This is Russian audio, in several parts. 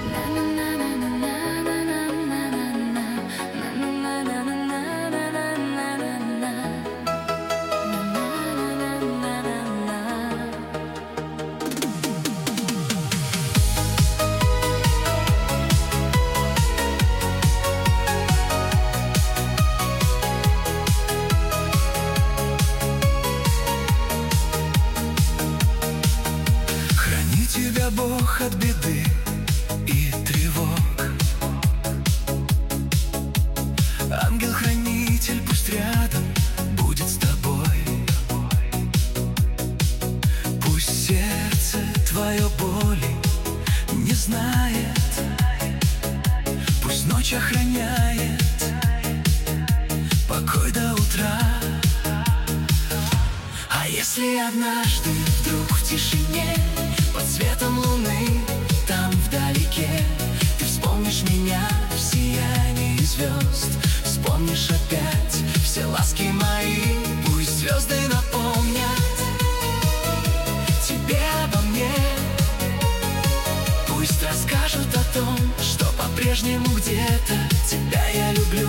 Тебя Бог от беды и тревог. Ангел-хранитель пусть рядом будет с тобой. Пусть сердце твое боли не знает, пусть ночь охраняет покой до утра. А если однажды вдруг в тишине, под светом луны, там вдалеке, ты вспомнишь меня в сиянии звезд, вспомнишь опять все ласки мои, пусть звезды напомнят тебе обо мне, пусть расскажут о том, что по-прежнему где-то тебя я люблю.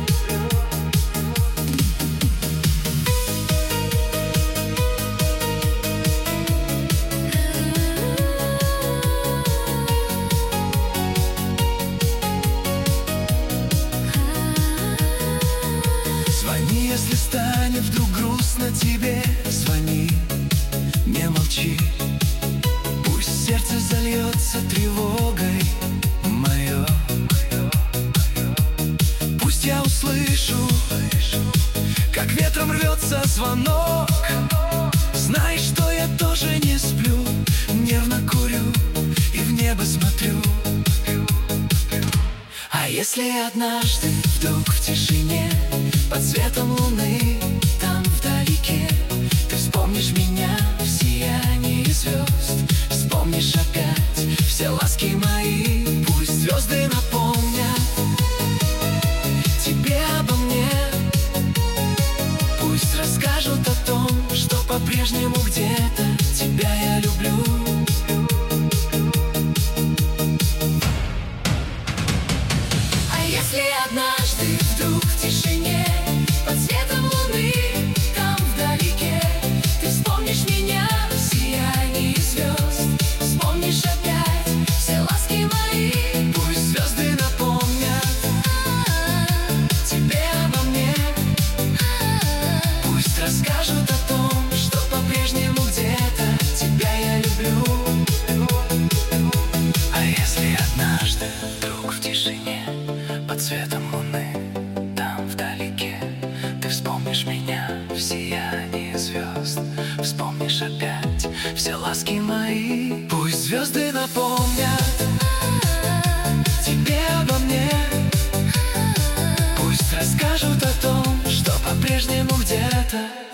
Если станет вдруг грустно тебе, звони, не молчи. Пусть сердце зальется тревогой мое, пусть я услышу, как ветром рвется звонок. Знай, что я тоже не сплю, нервно курю и в небо смотрю. А если однажды вдруг в тишине, под светом луны, там вдалеке, ты вспомнишь меня в сиянии звезд, вспомнишь опять все ласки мои, пусть звезды напомнят тебе обо мне, пусть расскажут о том, что по-прежнему где-то тебя я люблю. А если однажды вдруг в тишине, под светом луны, там вдалеке, ты вспомнишь меня в сиянии звезд, вспомнишь опять все ласки мои, пусть звезды напомнят тебе обо мне, пусть расскажут о том, что по-прежнему где-то тебя я люблю. А если однажды вдруг в тишине, под светом луны, там вдалеке, ты вспомнишь меня в сиянии звезд, вспомнишь опять все ласки мои, пусть звезды напомнят тебе обо мне, пусть расскажут о том, что по-прежнему где-то